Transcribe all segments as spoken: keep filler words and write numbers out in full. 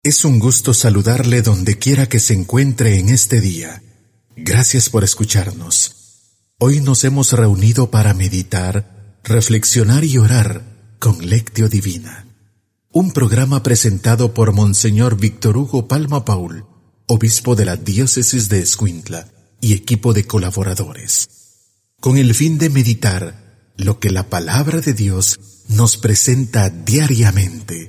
Es un gusto saludarle donde quiera que se encuentre en este día. Gracias por escucharnos. Hoy nos hemos reunido para meditar, reflexionar y orar con Lectio Divina. Un programa presentado por Monseñor Víctor Hugo Palma Paul, obispo de la diócesis de Escuintla y equipo de colaboradores, con el fin de meditar lo que la palabra de Dios nos presenta diariamente.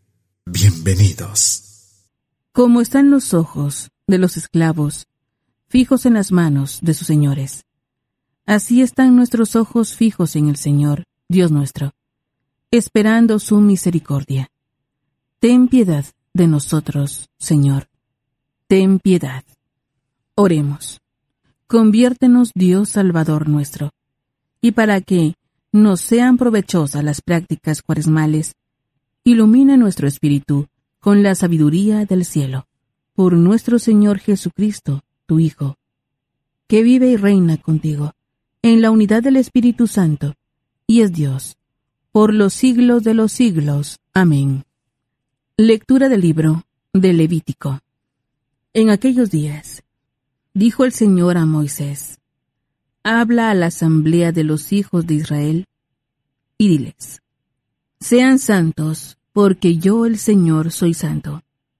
Bienvenidos. Como están los ojos de los esclavos fijos en las manos de sus señores, así están nuestros ojos fijos en el Señor, Dios nuestro, esperando su misericordia. Ten piedad de nosotros, Señor. Ten piedad. Oremos. Conviértenos, Dios Salvador nuestro, y para que nos sean provechosas las prácticas cuaresmales, ilumina nuestro espíritu con la sabiduría del cielo, por nuestro Señor Jesucristo, tu Hijo, que vive y reina contigo, en la unidad del Espíritu Santo, y es Dios, por los siglos de los siglos. Amén. Lectura del libro de Levítico. En aquellos días, dijo el Señor a Moisés: habla a la asamblea de los hijos de Israel, y diles: sean santos, porque yo el Señor soy santo.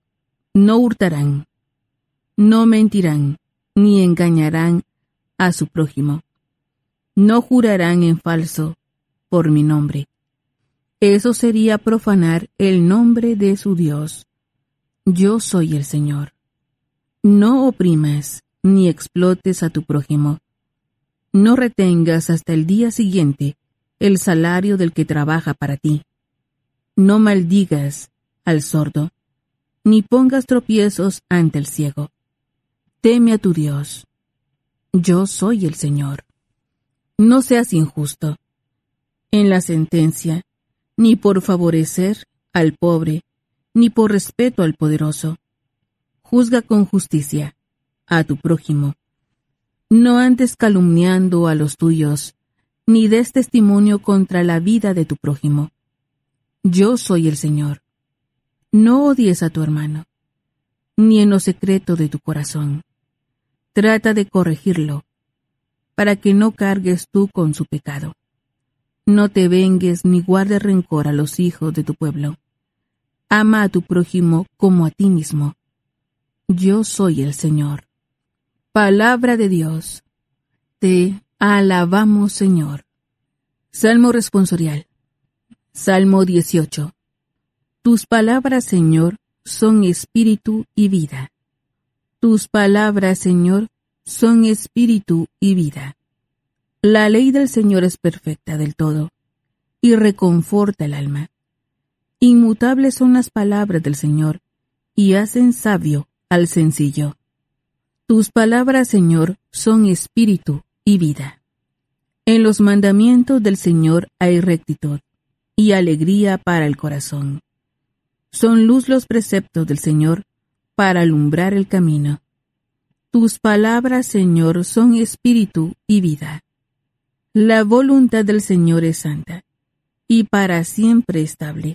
No hurtarán, no mentirán, ni engañarán a su prójimo. No jurarán en falso por mi nombre. Eso sería profanar el nombre de su Dios. Yo soy el Señor. No oprimas ni explotes a tu prójimo. No retengas hasta el día siguiente el salario del que trabaja para ti. No maldigas al sordo, ni pongas tropiezos ante el ciego. Teme a tu Dios. Yo soy el Señor. No seas injusto en la sentencia, ni por favorecer al pobre, ni por respeto al poderoso. Juzga con justicia a tu prójimo. No andes calumniando a los tuyos, ni des testimonio contra la vida de tu prójimo. Yo soy el Señor. No odies a tu hermano, ni en lo secreto de tu corazón. Trata de corregirlo, para que no cargues tú con su pecado. No te vengues ni guardes rencor a los hijos de tu pueblo. Ama a tu prójimo como a ti mismo. Yo soy el Señor. Palabra de Dios. Te alabamos, Señor. Salmo responsorial. Salmo dieciocho. Tus palabras, Señor, son espíritu y vida. Tus palabras, Señor, son espíritu y vida. La ley del Señor es perfecta del todo, y reconforta el alma. Inmutables son las palabras del Señor, y hacen sabio al sencillo. Tus palabras, Señor, son espíritu y vida. En los mandamientos del Señor hay rectitud y alegría para el corazón. Son luz los preceptos del Señor para alumbrar el camino. Tus palabras, Señor, son espíritu y vida. La voluntad del Señor es santa y para siempre estable.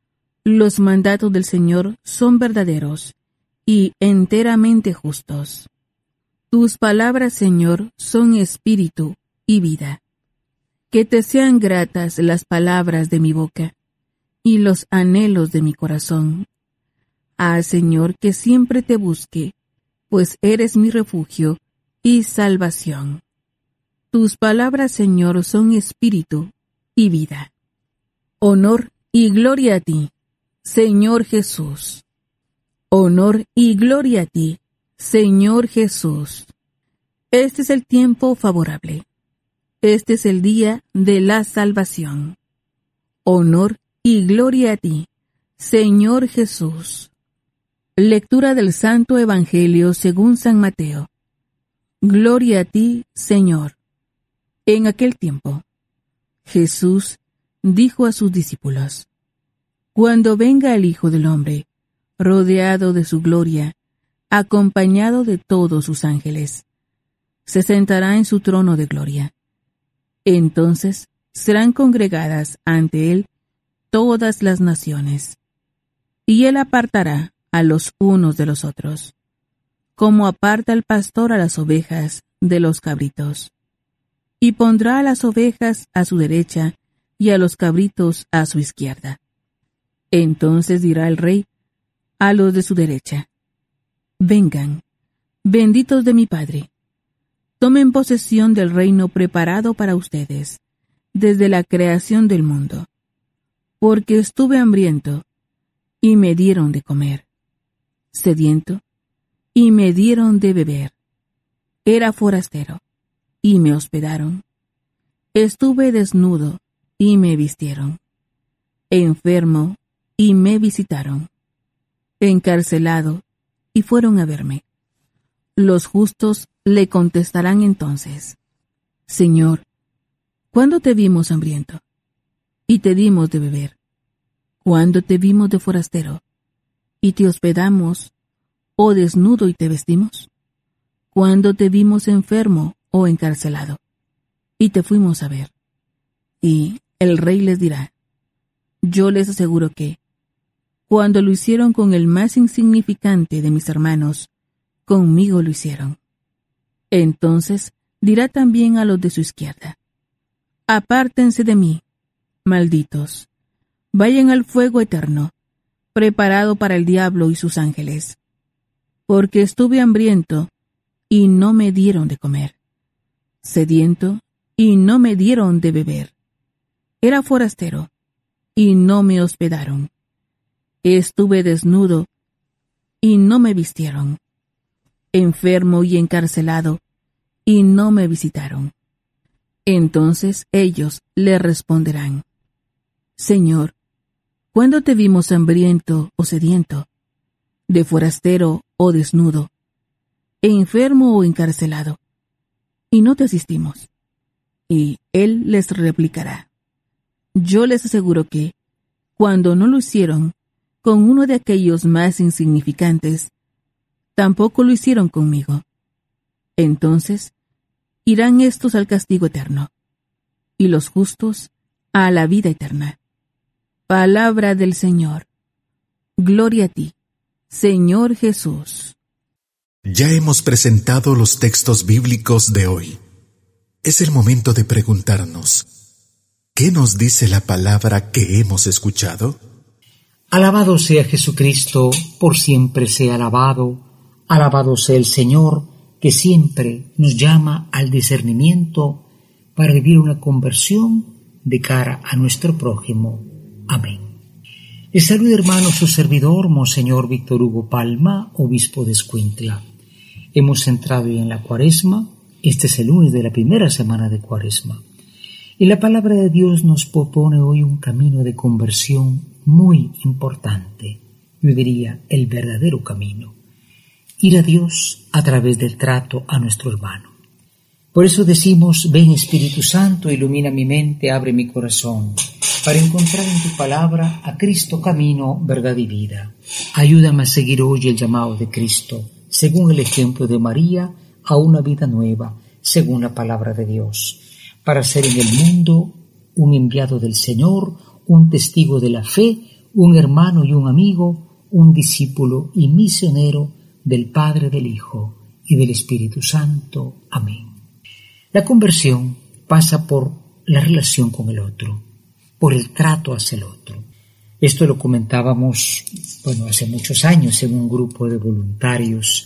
Los mandatos del Señor son verdaderos y enteramente justos. Tus palabras, Señor, son espíritu y vida. Que te sean gratas las palabras de mi boca y los anhelos de mi corazón. Ah, Señor, que siempre te busque, pues eres mi refugio y salvación. Tus palabras, Señor, son espíritu y vida. Honor y gloria a ti, Señor Jesús. Honor y gloria a ti, Señor Jesús. Este es el tiempo favorable. Este es el día de la salvación. Honor y gloria a ti, Señor Jesús. Lectura del Santo Evangelio según San Mateo. Gloria a ti, Señor. En aquel tiempo, Jesús dijo a sus discípulos: cuando venga el Hijo del Hombre, rodeado de su gloria, acompañado de todos sus ángeles, se sentará en su trono de gloria. Entonces serán congregadas ante él todas las naciones, y él apartará a los unos de los otros, como aparta el pastor a las ovejas de los cabritos. Y pondrá a las ovejas a su derecha y a los cabritos a su izquierda. Entonces dirá el rey a los de su derecha: vengan, benditos de mi Padre, tomen posesión del reino preparado para ustedes desde la creación del mundo, porque estuve hambriento y me dieron de comer, sediento y me dieron de beber, era forastero y me hospedaron, estuve desnudo y me vistieron, enfermo y me visitaron, encarcelado y fueron a verme. Los justos le contestarán entonces: Señor, ¿cuándo te vimos hambriento y te dimos de beber? ¿Cuándo te vimos de forastero y te hospedamos, o desnudo y te vestimos? ¿Cuándo te vimos enfermo o encarcelado y te fuimos a ver? Y el rey les dirá: yo les aseguro que, cuando lo hicieron con el más insignificante de mis hermanos, conmigo lo hicieron. Entonces dirá también a los de su izquierda: apártense de mí, malditos, vayan al fuego eterno, preparado para el diablo y sus ángeles. Porque estuve hambriento, y no me dieron de comer, sediento, y no me dieron de beber, era forastero, y no me hospedaron, estuve desnudo, y no me vistieron, enfermo y encarcelado, y no me visitaron. Entonces ellos le responderán: Señor, ¿cuándo te vimos hambriento o sediento, de forastero o desnudo, enfermo o encarcelado, y no te asistimos? Y él les replicará: yo les aseguro que, cuando no lo hicieron con uno de aquellos más insignificantes, tampoco lo hicieron conmigo. Entonces irán estos al castigo eterno, y los justos a la vida eterna. Palabra del Señor. Gloria a ti, Señor Jesús. Ya hemos presentado los textos bíblicos de hoy. Es el momento de preguntarnos: ¿qué nos dice la palabra que hemos escuchado? Alabado sea Jesucristo, por siempre sea alabado. Alabado sea el Señor, que siempre nos llama al discernimiento para vivir una conversión de cara a nuestro prójimo. Amén. Les saluda, hermano, su servidor, Monseñor Víctor Hugo Palma, obispo de Escuintla. Hemos entrado hoy en la Cuaresma. Este es el lunes de la primera semana de Cuaresma. Y la palabra de Dios nos propone hoy un camino de conversión muy importante. Yo diría, el verdadero camino. Ir a Dios a través del trato a nuestro hermano. Por eso decimos: ven Espíritu Santo, ilumina mi mente, abre mi corazón, para encontrar en tu palabra a Cristo camino, verdad y vida. Ayúdame a seguir hoy el llamado de Cristo, según el ejemplo de María, a una vida nueva, según la palabra de Dios, para ser en el mundo un enviado del Señor, un testigo de la fe, un hermano y un amigo, un discípulo y misionero del Padre, del Hijo y del Espíritu Santo. Amén. La conversión pasa por la relación con el otro, por el trato hacia el otro. Esto lo comentábamos, bueno, hace muchos años en un grupo de voluntarios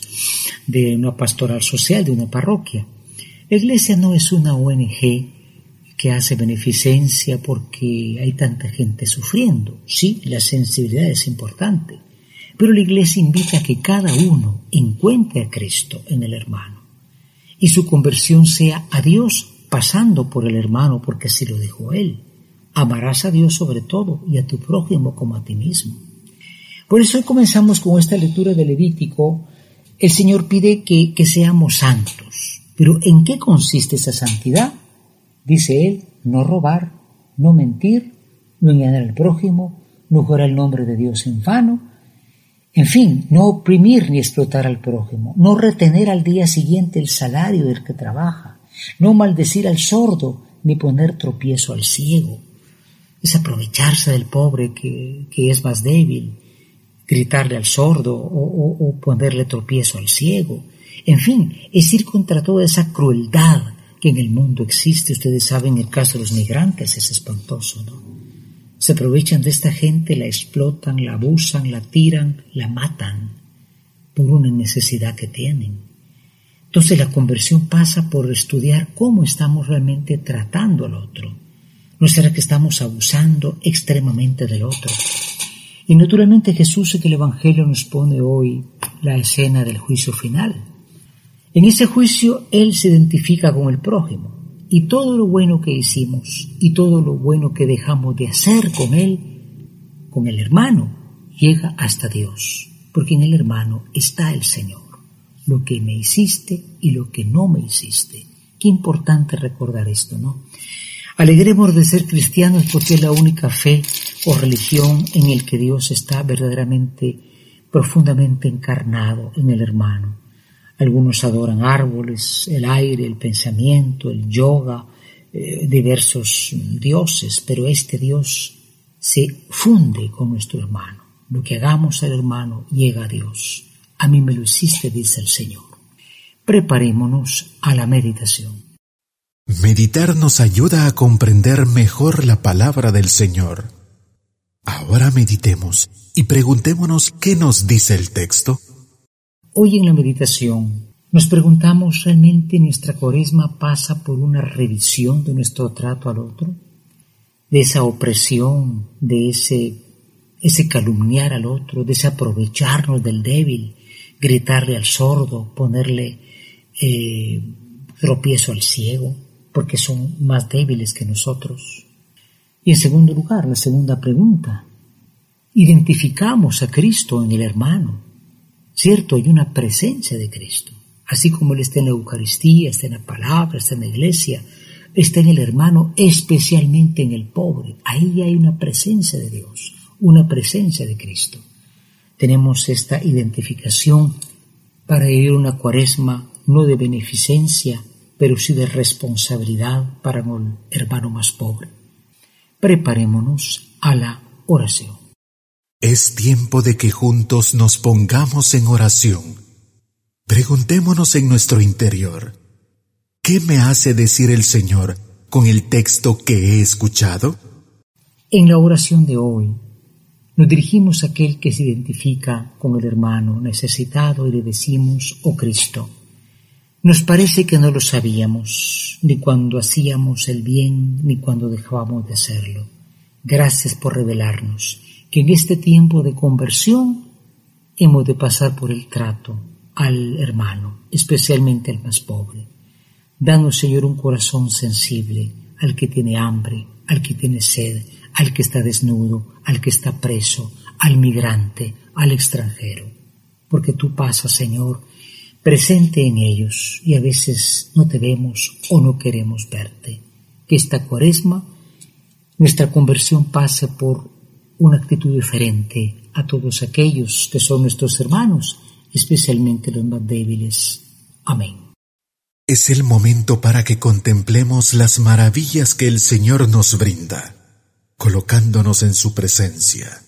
de una pastoral social de una parroquia. La Iglesia no es una O N G que hace beneficencia porque hay tanta gente sufriendo. Sí, la sensibilidad es importante, pero la Iglesia invita a que cada uno encuentre a Cristo en el hermano y su conversión sea a Dios pasando por el hermano, porque así lo dijo Él. Amarás a Dios sobre todo y a tu prójimo como a ti mismo. Por eso hoy comenzamos con esta lectura de Levítico. El Señor pide que, que seamos santos. Pero ¿en qué consiste esa santidad? Dice Él: no robar, no mentir, no engañar al prójimo, no jurar el nombre de Dios en vano. En fin, no oprimir ni explotar al prójimo, no retener al día siguiente el salario del que trabaja, no maldecir al sordo ni poner tropiezo al ciego. Es aprovecharse del pobre que, que es más débil, gritarle al sordo o, o, o ponerle tropiezo al ciego. En fin, es ir contra toda esa crueldad que en el mundo existe. Ustedes saben, el caso de los migrantes es espantoso, ¿no? Se aprovechan de esta gente, la explotan, la abusan, la tiran, la matan por una necesidad que tienen. Entonces la conversión pasa por estudiar cómo estamos realmente tratando al otro. ¿No será que estamos abusando extremadamente del otro? Y naturalmente Jesús en el Evangelio nos pone hoy la escena del juicio final. En ese juicio Él se identifica con el prójimo y todo lo bueno que hicimos y todo lo bueno que dejamos de hacer con Él, con el hermano, llega hasta Dios, porque en el hermano está el Señor. Lo que me hiciste y lo que no me hiciste. Qué importante recordar esto, ¿no? Alegremos de ser cristianos porque es la única fe o religión en el que Dios está verdaderamente, profundamente encarnado en el hermano. Algunos adoran árboles, el aire, el pensamiento, el yoga, eh, diversos dioses, pero este Dios se funde con nuestro hermano. Lo que hagamos al hermano llega a Dios. A mí me lo hiciste, dice el Señor. Preparémonos a la meditación. Meditar nos ayuda a comprender mejor la palabra del Señor. Ahora meditemos y preguntémonos qué nos dice el texto. Hoy en la meditación nos preguntamos, ¿realmente nuestra cuaresma pasa por una revisión de nuestro trato al otro? De esa opresión, de ese, ese calumniar al otro, de ese aprovecharnos del débil, gritarle al sordo, ponerle eh, tropiezo al ciego, porque son más débiles que nosotros. Y en segundo lugar, la segunda pregunta, identificamos a Cristo en el hermano. Cierto, hay una presencia de Cristo, así como Él está en la Eucaristía, está en la palabra, está en la iglesia, está en el hermano, especialmente en el pobre. Ahí hay una presencia de Dios, una presencia de Cristo. Tenemos esta identificación para vivir una cuaresma no de beneficencia, pero sí de responsabilidad para el hermano más pobre. Preparémonos a la oración. Es tiempo de que juntos nos pongamos en oración. Preguntémonos en nuestro interior, ¿qué me hace decir el Señor con el texto que he escuchado? En la oración de hoy, nos dirigimos a aquel que se identifica con el hermano necesitado y le decimos, oh Cristo, nos parece que no lo sabíamos, ni cuando hacíamos el bien, ni cuando dejábamos de hacerlo. Gracias por revelarnos que en este tiempo de conversión hemos de pasar por el trato al hermano, especialmente al más pobre. Danos, Señor, un corazón sensible al que tiene hambre, al que tiene sed, al que está desnudo, al que está preso, al migrante, al extranjero. Porque tú pasas, Señor, presente en ellos y a veces no te vemos o no queremos verte. Que esta cuaresma, nuestra conversión pase por una actitud diferente a todos aquellos que son nuestros hermanos, especialmente los más débiles. Amén. Es el momento para que contemplemos las maravillas que el Señor nos brinda, colocándonos en su presencia.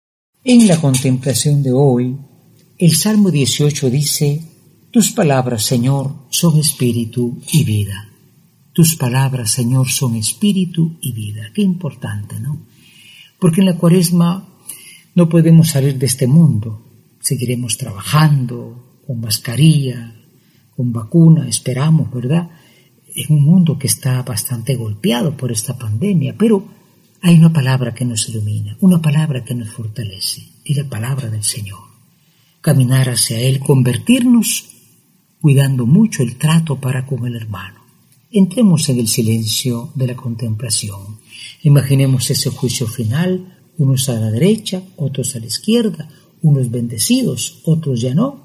En la contemplación de hoy, el Salmo dieciocho dice, tus palabras, Señor, son espíritu y vida. Tus palabras, Señor, son espíritu y vida. Qué importante, ¿no? Porque en la cuaresma no podemos salir de este mundo. Seguiremos trabajando con mascarilla, con vacuna, esperamos, ¿verdad? En un mundo que está bastante golpeado por esta pandemia, pero hay una palabra que nos ilumina, una palabra que nos fortalece, y la palabra del Señor. Caminar hacia Él, convertirnos, cuidando mucho el trato para con el hermano. Entremos en el silencio de la contemplación. Imaginemos ese juicio final, unos a la derecha, otros a la izquierda, unos bendecidos, otros ya no,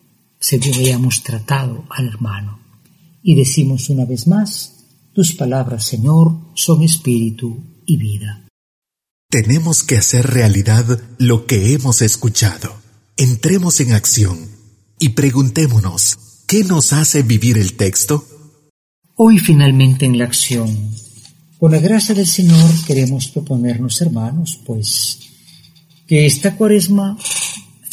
según hayamos tratado al hermano. Y decimos una vez más, tus palabras, Señor, son espíritu y vida. Tenemos que hacer realidad lo que hemos escuchado. Entremos en acción y preguntémonos, ¿qué nos hace vivir el texto? Hoy finalmente en la acción, con la gracia del Señor queremos proponernos, hermanos, pues, que esta cuaresma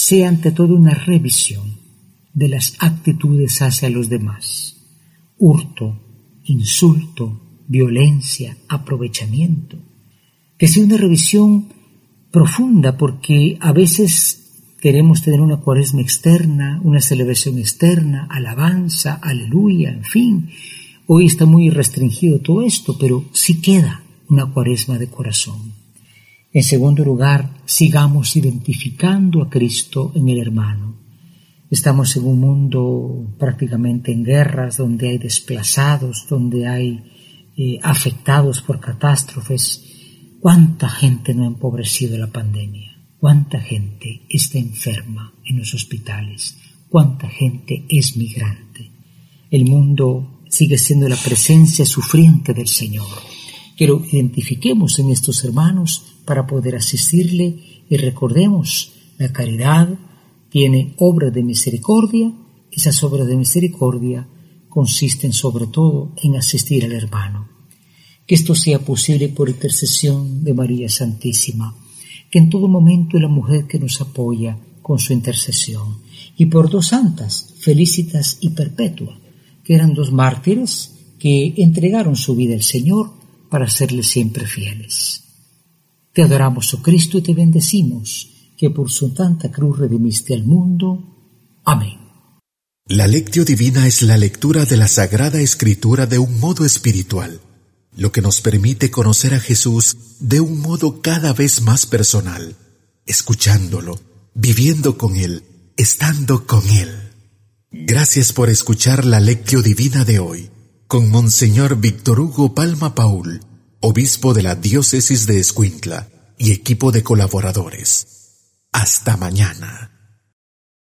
sea ante todo una revisión de las actitudes hacia los demás. Hurto, insulto, violencia, aprovechamiento. Que sea una revisión profunda, porque a veces queremos tener una cuaresma externa, una celebración externa, alabanza, aleluya, en fin. Hoy está muy restringido todo esto, pero sí queda una cuaresma de corazón. En segundo lugar, sigamos identificando a Cristo en el hermano. Estamos en un mundo prácticamente en guerras, donde hay desplazados, donde hay eh, afectados por catástrofes. ¿Cuánta gente no ha empobrecido la pandemia? ¿Cuánta gente está enferma en los hospitales? ¿Cuánta gente es migrante? El mundo sigue siendo la presencia sufriente del Señor. Que lo identifiquemos en estos hermanos para poder asistirle y recordemos, la caridad tiene obras de misericordia. Esas obras de misericordia consisten sobre todo en asistir al hermano. Que esto sea posible por intercesión de María Santísima, que en todo momento es la mujer que nos apoya con su intercesión, y por dos santas, Felicitas y Perpetua, que eran dos mártires que entregaron su vida al Señor para serle siempre fieles. Te adoramos, oh Cristo, y te bendecimos, que por su santa cruz redimiste al mundo. Amén. La Lectio Divina es la lectura de la Sagrada Escritura de un modo espiritual, lo que nos permite conocer a Jesús de un modo cada vez más personal, escuchándolo, viviendo con Él, estando con Él. Gracias por escuchar la Lectio Divina de hoy, con Monseñor Víctor Hugo Palma Paul, obispo de la Diócesis de Escuintla, y equipo de colaboradores. Hasta mañana.